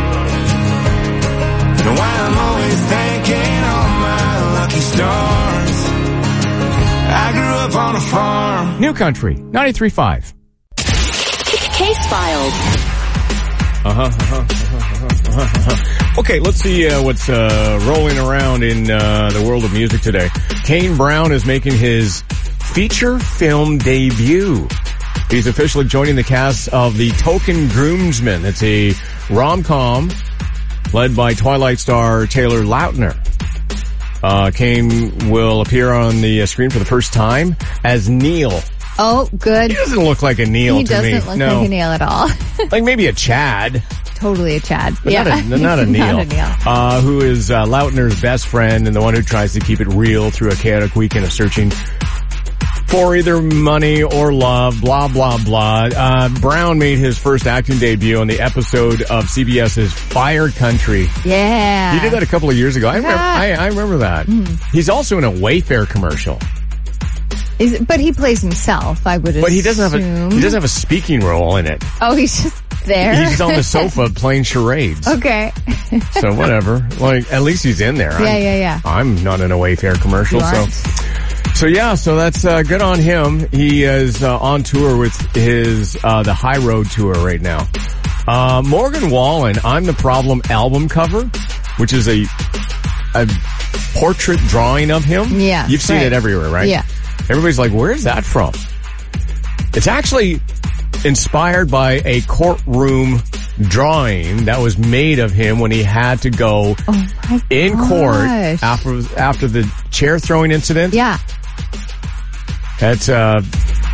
And why I'm always thanking all my lucky stars. I grew up on a farm. New Country, ninety-three point five. Case Files. Uh-huh, uh-huh, uh-huh, uh-huh, uh-huh. Okay, let's see uh, what's uh, rolling around in uh, the world of music today. Kane Brown is making his feature film debut. He's officially joining the cast of The Token Groomsman. It's a rom-com led by Twilight star Taylor Lautner. Uh, Kane will appear on the screen for the first time as Neil. Oh, good. He doesn't look like a Neil he to me. He doesn't look no. like a Neil at all. Like maybe a Chad. Totally a Chad. But yeah. Not a, not a Neil. Not a Neil. Uh, who is uh, Lautner's best friend and the one who tries to keep it real through a chaotic weekend of searching for either money or love, blah, blah, blah. Uh, Brown made his first acting debut on the episode of C B S's Fire Country. Yeah. He did that a couple of years ago. I, Yeah. remember, I, I remember that. Mm. He's also in a Wayfair commercial. Is, but he plays himself, I would assume. But he doesn't have a, he doesn't have a speaking role in it. Oh, he's just there? He's on the sofa playing charades. Okay. So whatever. Like, at least he's in there. Yeah, I'm, yeah, yeah. I'm not in a Wayfair commercial, You so. aren't. So yeah, so that's uh, good on him. He is uh, on tour with his uh, the High Road tour right now. Uh, Morgan Wallen, I'm the Problem album cover, which is a a portrait drawing of him. Yeah, you've seen right. it everywhere, right? Yeah. Everybody's like, where's that from? It's actually inspired by a courtroom drawing that was made of him when he had to go oh my in court gosh. after after the chair throwing incident. Yeah. That's uh,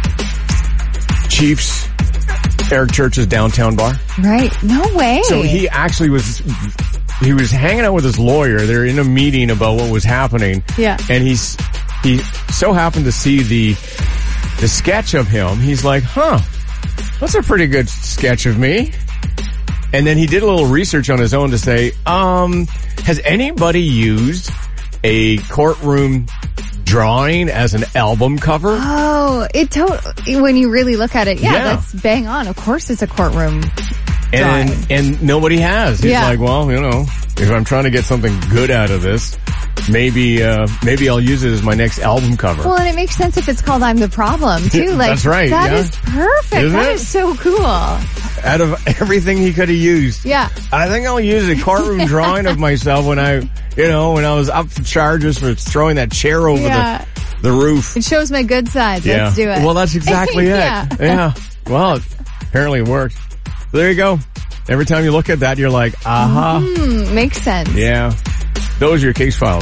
Chiefs, Eric Church's downtown bar. Right. No way. So he actually was, he was hanging out with his lawyer. They're in a meeting about what was happening. Yeah. And he's, he so happened to see the, the sketch of him. He's like, huh, that's a pretty good sketch of me. And then he did a little research on his own to say, um, has anybody used a courtroom drawing as an album cover? Oh, it to- when you really look at it, yeah, Yeah. that's bang on. Of course it's a courtroom And drawing. and nobody has. He's Yeah. like, well, you know, if I'm trying to get something good out of this, maybe uh maybe I'll use it as my next album cover. Well, and it makes sense if it's called I'm the Problem, too. Like, That's right, That yeah. is perfect. Isn't That it? is so cool. Out of everything he could have used. Yeah. I think I'll use a courtroom drawing of myself when I, you know, when I was up for charges for throwing that chair over Yeah. the, the roof. It shows my good side. Yeah. Let's do it. Well, that's exactly it. Yeah. Yeah. Well, apparently it worked. There you go. Every time you look at that, you're like, aha. Uh-huh. Hmm, makes sense. Yeah. Those are your case files.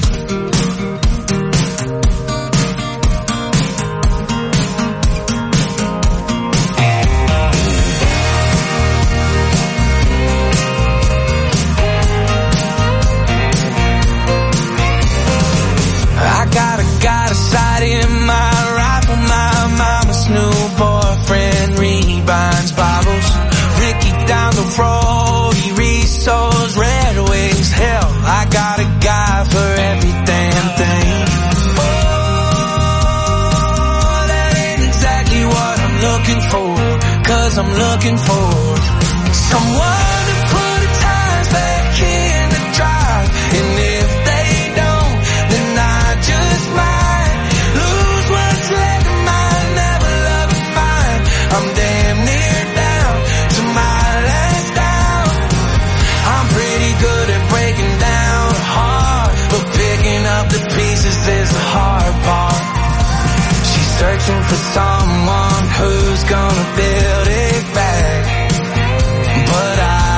I got a, got a sight in my rifle. My mama's new boyfriend rebinds bottles. Ricky down the road, he resows Red Wings. Hell, I got a guy for every damn thing. Oh, that ain't exactly what I'm looking for. Cause I'm looking for someone to put the tires back in the drive. And if they don't, then I just might lose what's left of mine. Never love is mine. I'm damn near down to my last down. I'm pretty good at breaking down a heart, but picking up the pieces is the hard part. She's searching for someone who's gonna build it back, but I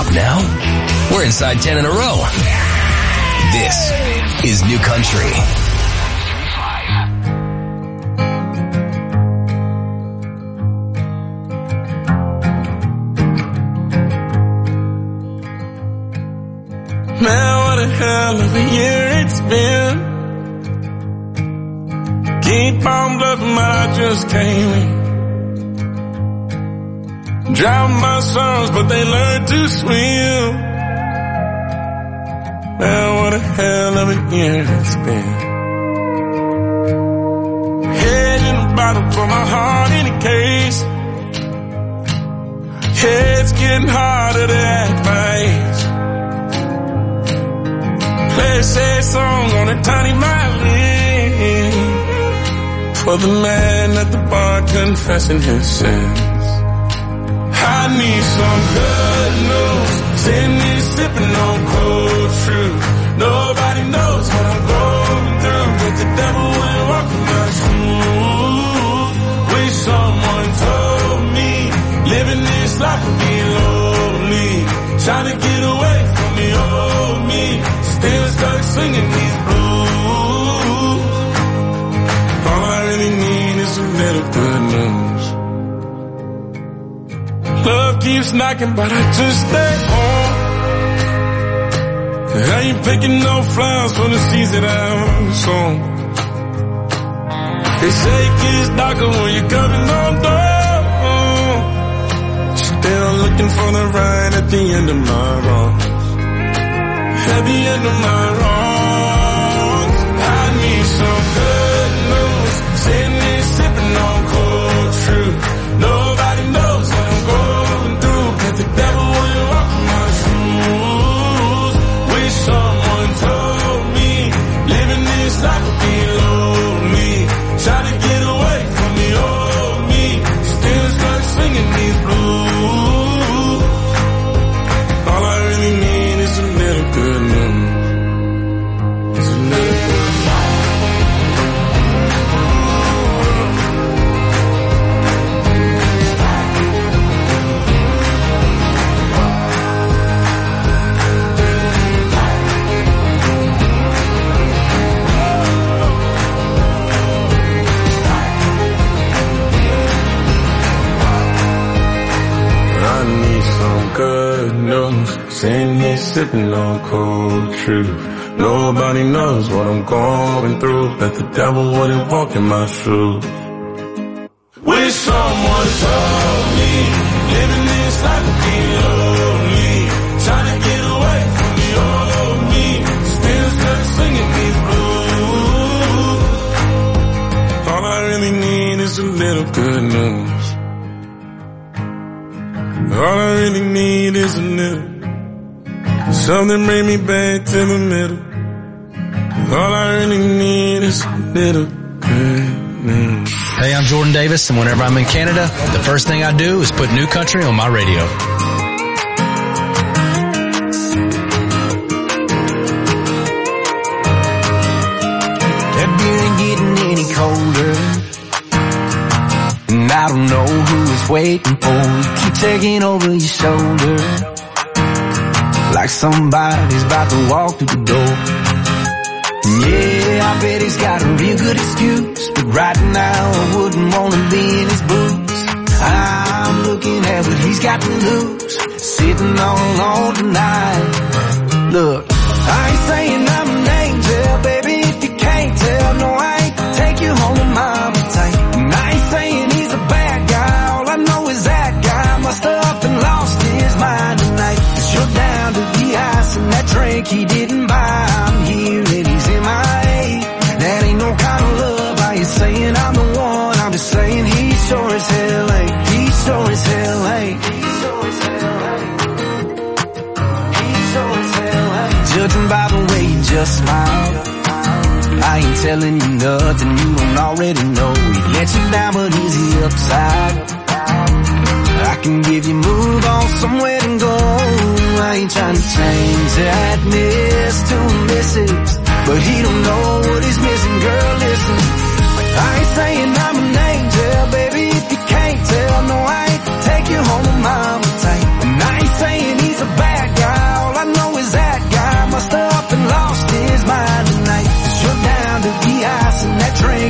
up now? We're inside ten in a row. This is New Country. Man, what a hell of a year it's been. Keep on bluffing, but I just can't win. Drown my sons, but they learned to swim. Man, what a hell of a year it's been. Head in the bottom for my heart in a case. Head's getting harder to act my age. Play a sad song on a tiny violin for the man at the bar confessing his sins. I need some good news. Sitting here sipping on cold truth. Nobody knows what I'm going through, but the devil will walk in my shoes. Wish someone told me living this life would be lonely. Trying to get away from the old me. Still stuck singing these blues. All I really need is a little good news. Love keeps knocking, but I just stay home. I ain't picking no flowers for the seeds that I'm sown. They say it gets darker when you're coming on down. Still looking for the right at the end of my wrongs. At the end of my wrongs, I need some good news. Sitting here sipping on cold truth. Nobody knows what I'm going through, but the devil will walk in my shoes. Wish someone told me living this life would be lonely. Trying to get away from the old me. Still stuck singing these blues. All I really need is a little good news. It's a little good good news. Sitting here sipping on cold truth. Nobody knows what I'm going through, but the devil wouldn't walk in my shoes. Wish someone told me living this life would be lonely. Trying to get away from the old me. Still stuck singing these blues. All I really need is a little good news. All I really need is a little something bring me back to the middle. All I really need is a little good news. Hey, I'm Jordan Davis, and whenever I'm in Canada, the first thing I do is put New Country on my radio. That beer ain't getting any colder, and I don't know who is waiting for you. Keep taking over your shoulder, like somebody's about to walk through the door. Yeah, I bet he's got a real good excuse, but right now I wouldn't want to be in his boots. I'm looking at what he's got to lose, sitting all alone tonight. Look, I ain't saying I'm an angel, baby, if you can't tell. No, I ain't take you home to mama tight. And I ain't saying he's a bad guy, all I know is that guy must have up and lost his mind tonight. Cause you're down to the ice and that drink he didn't buy. I'm here and he's in my A. That ain't no kind of love. I ain't saying I'm the one, I'm just saying he sure as hell ain't. He sure as hell ain't. He sure as hell ain't. He sure as hell ain't. Judging by the way you just smile, I ain't telling you nothing you don't already know. He let you down, but is he upside? I can give you move on somewhere to go. I ain't trying to change that miss to a missus, but he don't know what he's missing. Girl, listen, I ain't saying I'm an angel, baby, if you can't tell. No, I ain't take you home to mama tight. And I ain't saying he's a bad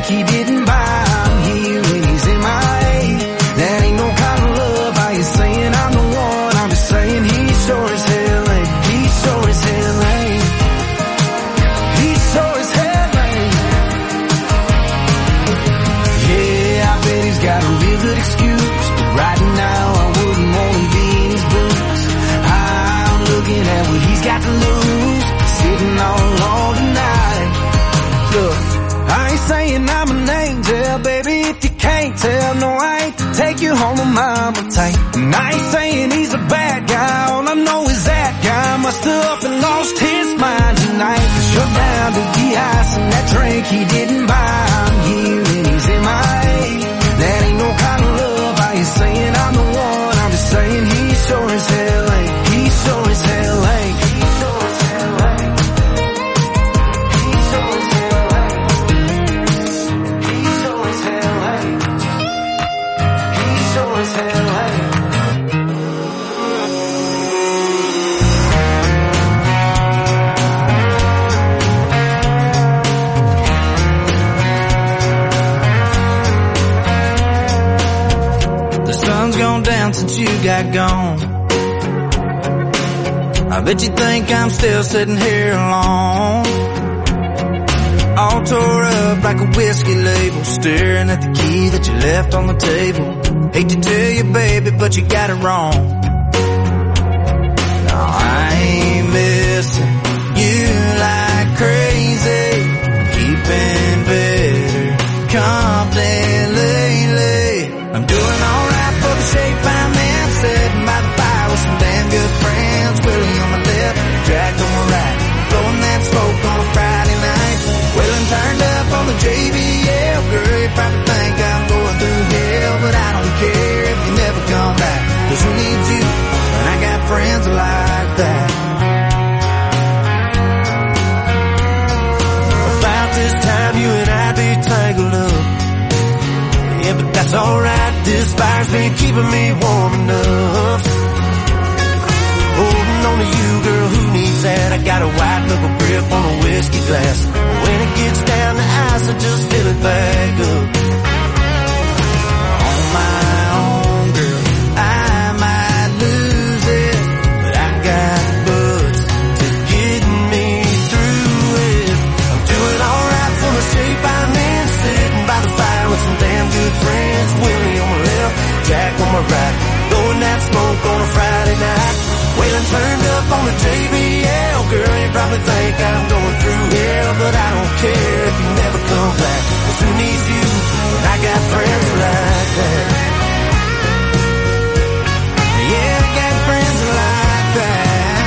he didn't buy. I'm here when he's in my A. That ain't no kind of love. How you saying I'm the one? I'm just saying he sure as hell ain't. He sure as hell ain't. He sure as hell ain't. Yeah, I bet he's got a real good excuse, but right now I wouldn't want to be in his boots. I'm looking at what he's got to lose, sitting all alone tonight. Look, I ain't saying I'm an angel, baby, if you can't tell. No, I ain't to take you home to mama tight. And I ain't saying he's a bad guy, all I know is that guy must have up and lost his mind tonight. Cause you're down to the ice and that drink he didn't buy. I'm here and he's in my A. That ain't no kind of love. How you saying I'm the one? I'm just saying he sure as hell ain't. He sure as hell ain't. He sure as hell ain't. He sure as hell ain't. He sure as hell ain't. He sure as hell ain't. Gone down since you got gone. I bet you think I'm still sitting here alone, all tore up like a whiskey label, staring at the key that you left on the table. Hate to tell you, baby, but you got it wrong. No, I ain't missing you like crazy, keeping better company lately. I'm doing alright. Shape I'm in, sitting by the fire with some damn good friends. Willie on my left, Jack on my right, blowing that smoke on a Friday night. Willing turned up on the J B L. Girl, you probably think I'm going through hell, but I don't care if you never come back. Cause who needs you when I got friends like that? About this time you and I be tangled up. Yeah, but that's alright, this fire's been keeping me warm enough. Holding on to you, girl, who needs that? I got a white knuckle grip on a whiskey glass. When it gets down to ice, I just fill it back up. On my own, girl, I might lose it, but I got butts to get me through it. I'm doing alright for the shape I'm in, sitting by the fire with some damn good friends. Willie on my left, Jack on my right, blowing that smoke on a Friday night. Waylon turned up on the J B L. Girl, you probably think I'm going through hell, but I don't care if you never come back. Cause who needs you when I got friends like that? Yeah, I got friends like that.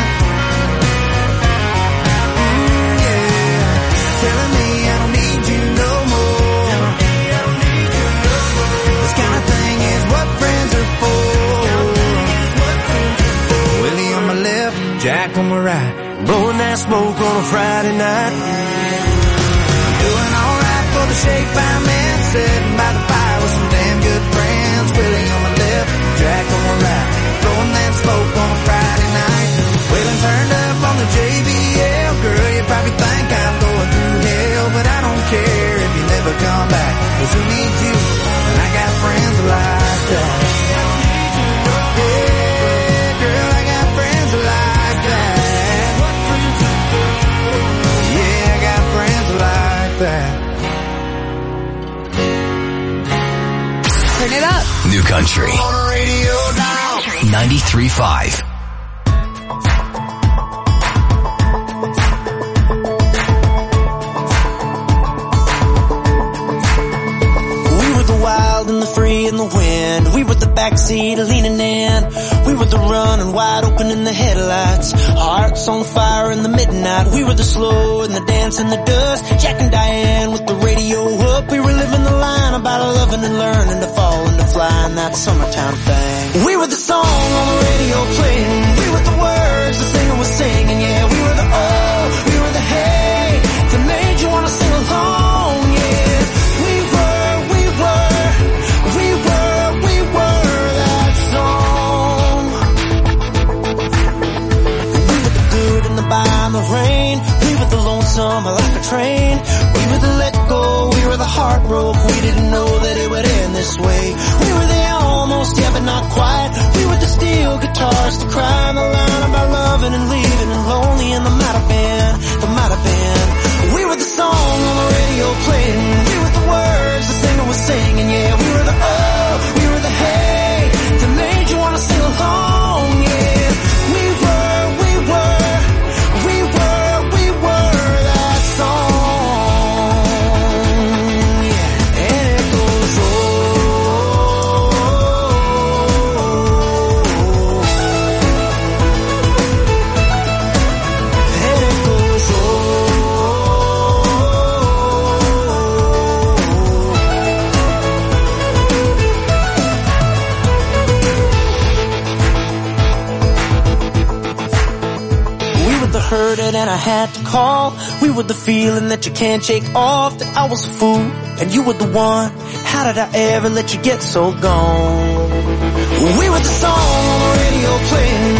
Mm, yeah, telling me I don't need you no more. This kind of thing is what friends are for. Willie on my left, Jack on my right, blowing that smoke on a Friday night. Doing alright for the shape I'm in, sitting by the fire with some damn good friends. Willie on my left, Jack on my right, blowing that smoke on a Friday night. Waylon turned up on the J B L. Girl, you probably think I'm going through hell, but I don't care if you never come back. Cause who needs you when I got friends like that? Yeah, girl, I got friends like that. Yeah, I got friends like that. Turn it up. New Country ninety-three point five. And the free and the wind. We were the backseat leaning in. We were the running wide open in the headlights. Hearts on fire in the midnight. We were the slow and the dance in the dust. Jack and Diane with the radio up. We were living the line about loving and learning to fall and to fly in that summertime thing. We were the song on the radio playing. We were the words the singer was singing. Yeah, we were the oh, we were the hey that made you wanna sing along. Yeah, we were, we were. We were, we were that song. We were the good and the bad and the rain. We were the lonesome like a train. We were the let go, we were the heartbroken. coming and leaving and lonely, and there might have been, there might have been. We were the song on the radio playing, we were the words the singer was singing, yeah. We were the oh, we were the hey, that made you wanna sing along, yeah. We were, we were, we were, we were that song, yeah. And it goes hurted and I had to call. We were the feeling that you can't shake off, that I was a fool and you were the one. How did I ever let you get so gone? We were the song on the radio playing,